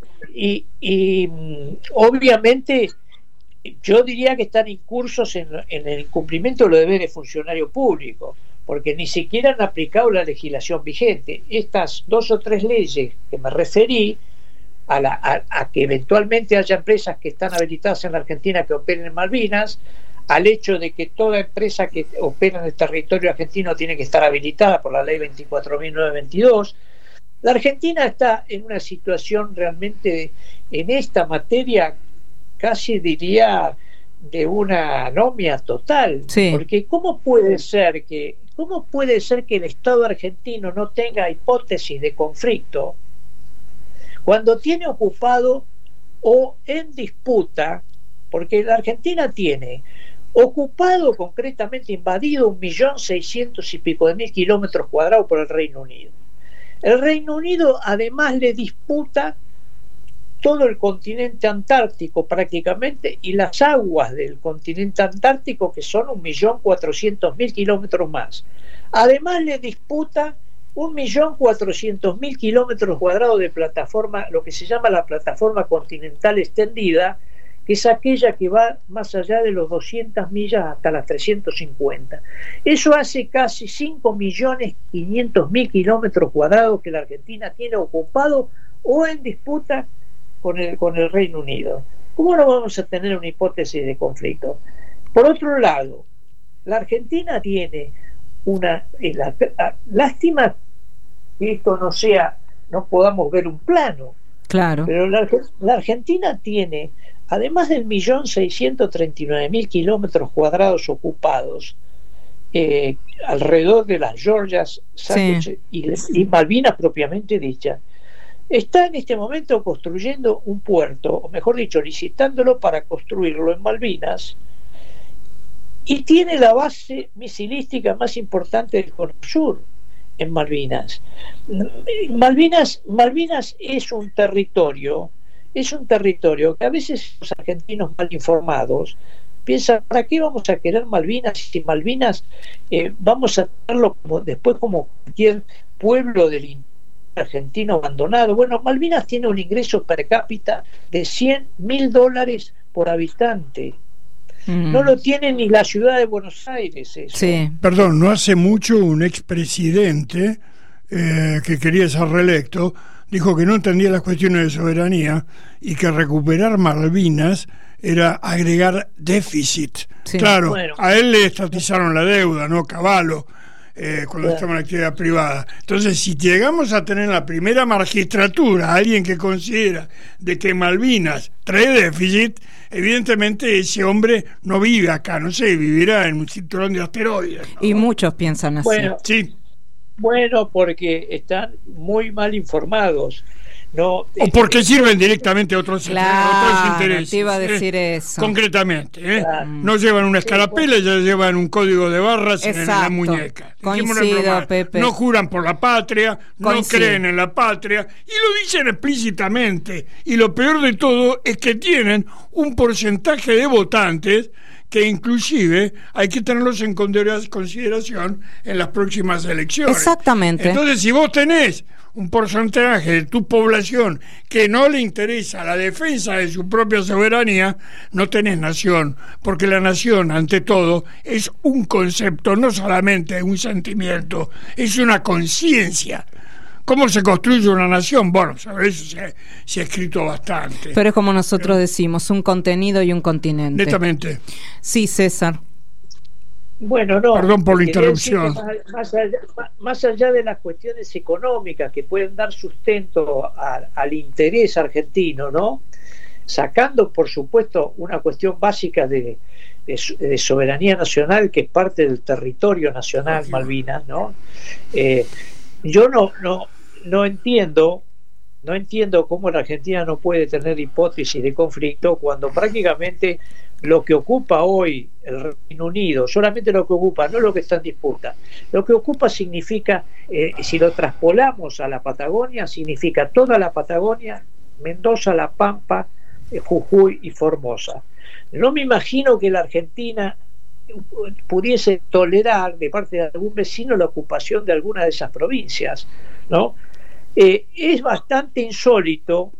Obviamente yo diría que están incursos en el incumplimiento de los deberes de funcionario público, porque ni siquiera han aplicado la legislación vigente. Estas 2 o 3 leyes que me referí, a que eventualmente haya empresas que están habilitadas en la Argentina que operen en Malvinas, al hecho de que toda empresa que opera en el territorio argentino tiene que estar habilitada por la ley 24.922. La Argentina está en una situación realmente, en esta materia, casi diría de una anomia total. Sí. Porque ¿cómo puede ser que el Estado argentino no tenga hipótesis de conflicto cuando tiene ocupado o en disputa? Porque la Argentina tiene ocupado, concretamente invadido, 1.600.000 y pico de kilómetros cuadrados por el Reino Unido. El Reino Unido además le disputa todo el continente antártico prácticamente, y las aguas del continente antártico, que son 1.400.000 kilómetros más. Además le disputa 1.400.000 kilómetros cuadrados de plataforma, lo que se llama la plataforma continental extendida, que es aquella que va más allá de los 200 millas hasta las 350. Eso hace casi 5.500.000 kilómetros cuadrados que la Argentina tiene ocupado o en disputa con el Reino Unido. ¿Cómo no vamos a tener una hipótesis de conflicto? Por otro lado, la Argentina tiene lástima que esto no podamos ver un plano. Claro. Pero la Argentina tiene, además del 1.639.000 kilómetros cuadrados ocupados, alrededor de las Georgias, sí, y Malvinas propiamente dicha, está en este momento construyendo un puerto, o mejor dicho, licitándolo para construirlo en Malvinas, y tiene la base misilística más importante del Cono Sur en Malvinas. Malvinas es un territorio que a veces los argentinos mal informados piensan, ¿para qué vamos a querer Malvinas si Malvinas vamos a tenerlo después como cualquier pueblo del argentino abandonado? Bueno, Malvinas tiene un ingreso per cápita de $100.000 por habitante. No lo tiene ni la ciudad de Buenos Aires, eso. Sí. Perdón, no hace mucho un expresidente que quería ser reelecto dijo que no entendía las cuestiones de soberanía y que recuperar Malvinas era agregar déficit. Sí. Claro, bueno, a él le estatizaron la deuda, ¿no? Cavallo, cuando estaba en la actividad privada. Entonces, si llegamos a tener la primera magistratura, alguien que considera de que Malvinas trae déficit, evidentemente ese hombre no vive acá, no sé, vivirá en un cinturón de asteroides, ¿no? Y muchos piensan así. Bueno, sí. Bueno, porque están muy mal informados. No, o porque sirven directamente a otros, otros intereses. Te iba a decir eso. Concretamente, Claro. no llevan una escarapela, ya llevan un código de barras en la muñeca. Coincido, Pepe. No juran por la patria, no Coincido. creen en la patria, y lo dicen explícitamente. Y lo peor de todo es que tienen un porcentaje de votantes que inclusive hay que tenerlos en consideración en las próximas elecciones. Exactamente. Entonces, si vos tenés un porcentaje de tu población que no le interesa la defensa de su propia soberanía, no tenés nación, porque la nación, ante todo, es un concepto, no solamente un sentimiento, es una conciencia. ¿Cómo se construye una nación? Bueno, sobre eso se ha escrito bastante. Pero es como nosotros decimos, un contenido y un continente. Netamente. Sí, César. Bueno, no. Perdón por la quería decir interrupción. que más allá de las cuestiones económicas que pueden dar sustento al interés argentino, ¿no? Sacando, por supuesto, una cuestión básica de soberanía nacional, que es parte del territorio nacional, Malvinas, ¿no? Yo no entiendo cómo la Argentina no puede tener hipótesis de conflicto cuando prácticamente lo que ocupa hoy el Reino Unido, solamente lo que ocupa, no lo que está en disputa, lo que ocupa significa, si lo traspolamos a la Patagonia, significa toda la Patagonia, Mendoza, La Pampa, Jujuy y Formosa. No me imagino que la Argentina pudiese tolerar de parte de algún vecino la ocupación de alguna de esas provincias, ¿no? Es bastante insólito,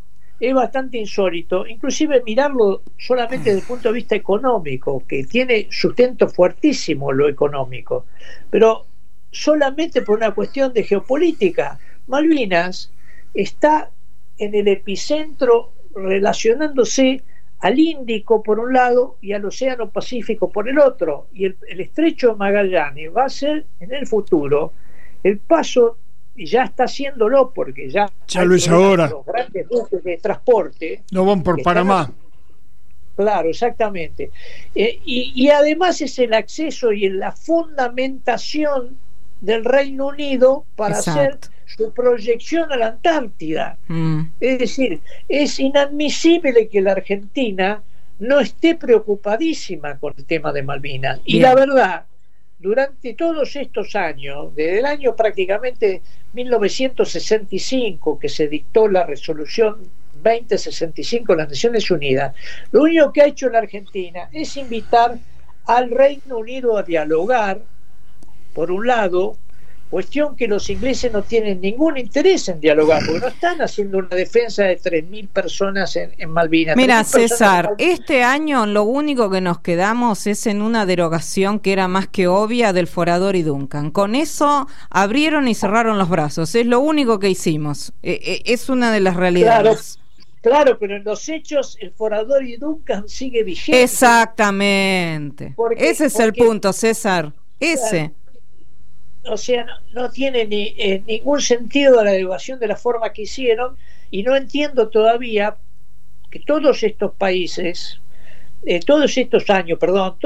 inclusive mirarlo solamente desde el punto de vista económico, que tiene sustento fuertísimo lo económico, pero solamente por una cuestión de geopolítica. Malvinas está en el epicentro, relacionándose al Índico por un lado y al Océano Pacífico por el otro, y el Estrecho de Magallanes va a ser en el futuro el paso, y ya está haciéndolo porque ya lo es ahora. Los grandes buques de transporte no van por Panamá. Claro, exactamente. Y además es el acceso y la fundamentación del Reino Unido para hacer su proyección a la Antártida. Es decir, es inadmisible que la Argentina no esté preocupadísima con el tema de Malvinas. Y la verdad, durante todos estos años, desde el año prácticamente 1965, que se dictó la resolución 2065 de las Naciones Unidas, lo único que ha hecho la Argentina es invitar al Reino Unido a dialogar, por un lado, cuestión que los ingleses no tienen ningún interés en dialogar, porque no están haciendo una defensa de 3.000 personas en Malvinas. Mira, César, este año lo único que nos quedamos es en una derogación que era más que obvia del Forador y Duncan. Con eso abrieron y cerraron los brazos, es lo único que hicimos. Es una de las realidades. Claro, pero en los hechos el Forador y Duncan sigue vigente. Exactamente. Ese es el punto, César. Ese. O sea, no tiene ningún sentido la derogación de la forma que hicieron, y no entiendo todavía que todos estos países, todos estos años,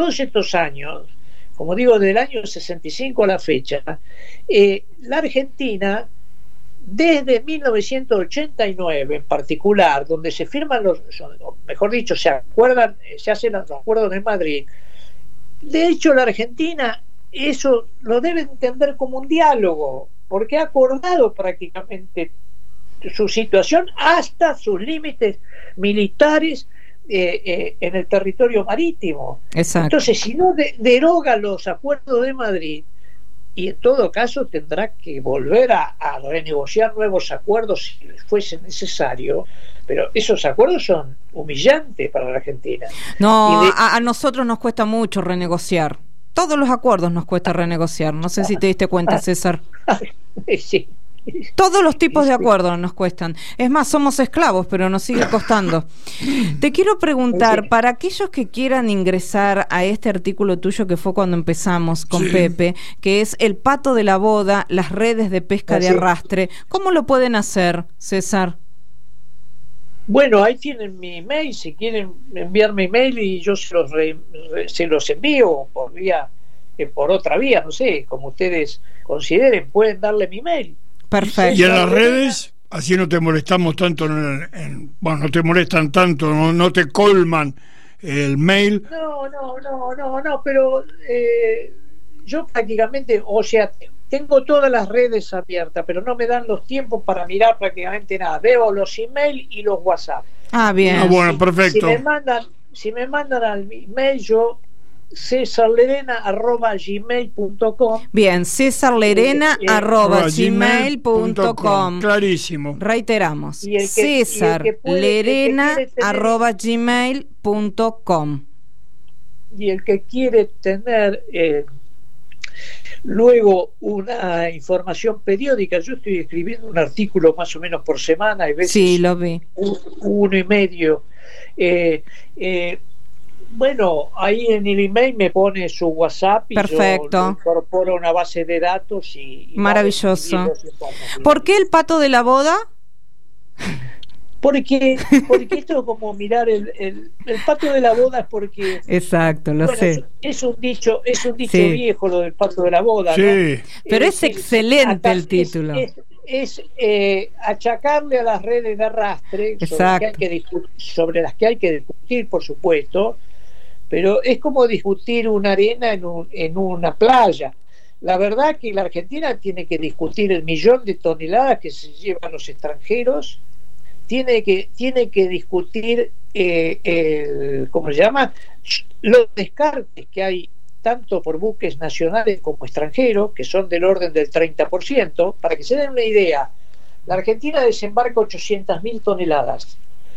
como digo, del año 65 a la fecha, la Argentina, desde 1989 en particular, donde se firman mejor dicho, se hacen los acuerdos de Madrid, de hecho la Argentina eso lo debe entender como un diálogo, porque ha acordado prácticamente su situación hasta sus límites militares en el territorio marítimo. Exacto. Entonces, si no deroga los acuerdos de Madrid, y en todo caso tendrá que volver a renegociar nuevos acuerdos si fuese necesario, pero esos acuerdos son humillantes para la Argentina. No, a nosotros nos cuesta mucho renegociar. Todos los acuerdos nos cuesta renegociar. No sé si te diste cuenta, César. Sí. Todos los tipos de acuerdos nos cuestan. Es más, somos esclavos, pero nos sigue costando. Te quiero preguntar, para aquellos que quieran ingresar a este artículo tuyo que fue cuando empezamos con Pepe, que es el pato de la boda, las redes de pesca de arrastre, ¿cómo lo pueden hacer, César? Bueno, ahí tienen mi email, si quieren enviarme email y yo se los envío por otra vía, no sé, como ustedes consideren, pueden darle mi email. Perfecto. ¿Y en las redes? Así no te molestamos tanto, no te molestan tanto, no te colman el mail. No, pero yo prácticamente, o sea, tengo todas las redes abiertas, pero no me dan los tiempos para mirar prácticamente nada. Veo los emails y los WhatsApp. Ah, bien. Bueno, perfecto. Si me mandan al mail, yo cesarlerena@gmail.com. Bien, cesarlerena@gmail.com. Clarísimo. Reiteramos, cesarlerena@gmail.com. Y el que quiere tener luego una información periódica, yo estoy escribiendo un artículo más o menos por semana, y veces sí, lo vi. uno y medio. Bueno, ahí en el email me pone su WhatsApp y perfecto. Yo incorporo una base de datos y maravilloso. ¿Por qué el pato de la boda? Porque esto es como mirar el pato de la boda, es porque exacto, lo sé. Es un dicho sí. viejo lo del pato de la boda, sí. ¿no? Pero es excelente el título. Es achacarle a las redes de arrastre sobre las que hay que discutir, por supuesto, pero es como discutir una arena en una playa. La verdad que la Argentina tiene que discutir el 1.000.000 de toneladas que se llevan los extranjeros, tiene que discutir ¿cómo se llama? Los descartes que hay tanto por buques nacionales como extranjeros, que son del orden del 30%. Para que se den una idea, la Argentina desembarca 800.000 toneladas.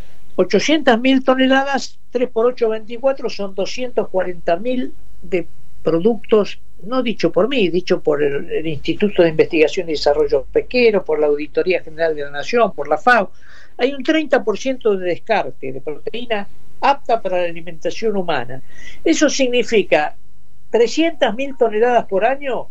800.000 toneladas, 3 por 8, 24, son 240.000 de productos, no dicho por mí, dicho por el Instituto de Investigación y Desarrollo Pesquero, por la Auditoría General de la Nación, por la FAO. Hay un 30% de descarte de proteína apta para la alimentación humana. Eso significa 300.000 toneladas por año,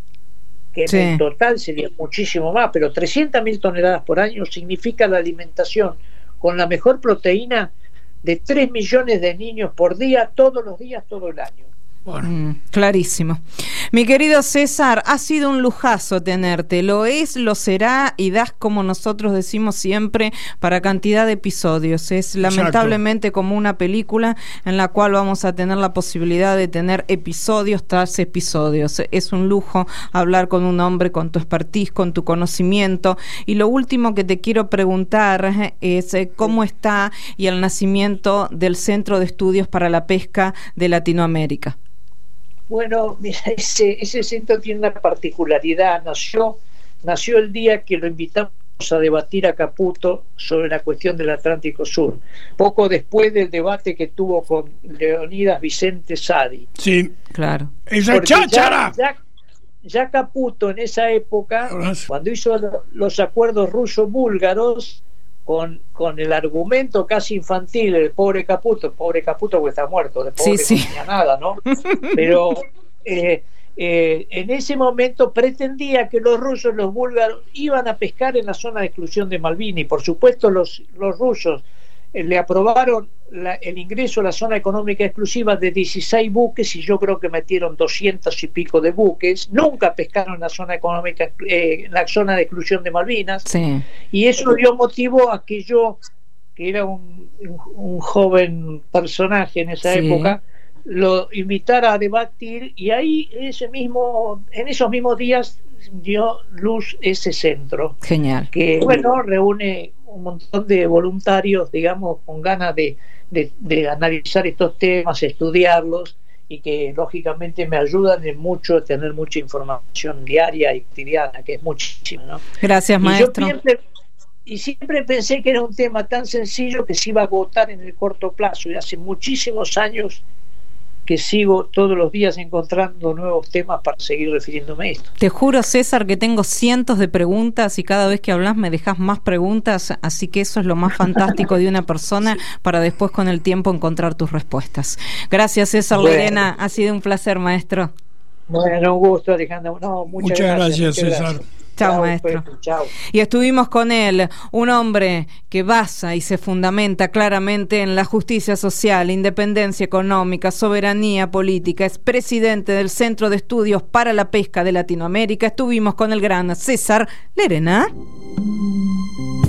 que sí. En total sería muchísimo más, pero 300.000 toneladas por año significa la alimentación con la mejor proteína de 3 millones de niños por día, todos los días, todo el año. Bueno. Clarísimo. Mi querido César, ha sido un lujazo tenerte, lo es, lo será y das, como nosotros decimos siempre, para cantidad de episodios. Es lamentablemente como una película en la cual vamos a tener la posibilidad de tener episodios tras episodios. Es un lujo hablar con un hombre con tu expertise, con tu conocimiento. Y lo último que te quiero preguntar es cómo está y el nacimiento del Centro de Estudios para la Pesca de Latinoamérica. Bueno, mira, ese centro tiene una particularidad. Nació el día que lo invitamos a debatir a Caputo sobre la cuestión del Atlántico Sur, poco después del debate que tuvo con Leonidas Vicente Sadi. Sí, claro. ¡Esa cháchara! Ya Caputo en esa época, cuando hizo los acuerdos ruso-búlgaros, con el argumento casi infantil, el pobre Caputo porque está muerto, de pobre sí. No tenía nada, ¿no? Pero en ese momento pretendía que los rusos, los búlgaros, iban a pescar en la zona de exclusión de Malvinas, y por supuesto los rusos le aprobaron el ingreso a la zona económica exclusiva de 16 buques, y yo creo que metieron 200 y pico de buques. Nunca pescaron en la zona económica, la zona de exclusión de Malvinas, sí. Y eso dio motivo a que yo, que era un joven personaje en esa época, lo invitara a debatir, y ahí en esos mismos días dio luz ese centro. Genial. Que bueno, reúne un montón de voluntarios, digamos, con ganas de analizar estos temas, estudiarlos, y que lógicamente me ayudan en mucho a tener mucha información diaria y cotidiana, que es muchísimo, ¿no? Gracias, maestro. Y siempre pensé que era un tema tan sencillo que se iba a agotar en el corto plazo, y hace muchísimos años que sigo todos los días encontrando nuevos temas para seguir refiriéndome a esto. Te juro, César, que tengo cientos de preguntas y cada vez que hablas me dejas más preguntas, así que eso es lo más fantástico de una persona, para después con el tiempo encontrar tus respuestas. Gracias, César Lerena, ha sido un placer, maestro. Bueno, un gusto, Alejandra. No, muchas gracias, César. Chao, maestro. Chao. Y estuvimos con él, un hombre que basa y se fundamenta claramente en la justicia social, independencia económica, soberanía política. Es presidente del Centro de Estudios para la Pesca de Latinoamérica. Estuvimos con el gran César Lerena.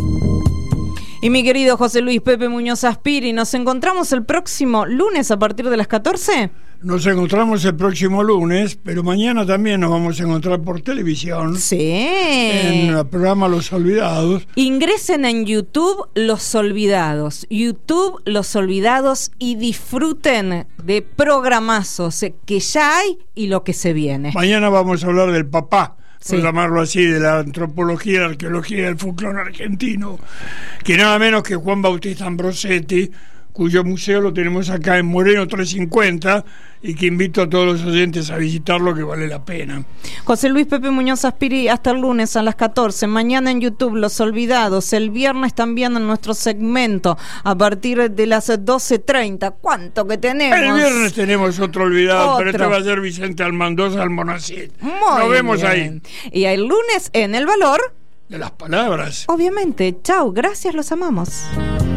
Y mi querido José Luis Pepe Muñoz Aspiri, ¿nos encontramos el próximo lunes a partir de las 14? Nos encontramos el próximo lunes, pero mañana también nos vamos a encontrar por televisión. Sí. En el programa Los Olvidados. Ingresen en YouTube Los Olvidados. YouTube Los Olvidados y disfruten de programazos que ya hay y lo que se viene. Mañana vamos a hablar del papá, por Sí. llamarlo así, de la antropología, la arqueología del folclore argentino, que nada menos que Juan Bautista Ambrosetti, cuyo museo lo tenemos acá en Moreno 350 y que invito a todos los oyentes a visitarlo, que vale la pena. José Luis Pepe Muñoz Aspiri, hasta el lunes a las 14. Mañana en YouTube Los Olvidados. El viernes también en nuestro segmento a partir de las 12:30. ¿Cuánto que tenemos? El viernes tenemos otro olvidado, pero este Otro. va a ser Vicente Almandoza Almonacid. Muy Nos vemos bien. ahí. Y el lunes en El Valor, De las palabras. obviamente. Chau, gracias, los amamos.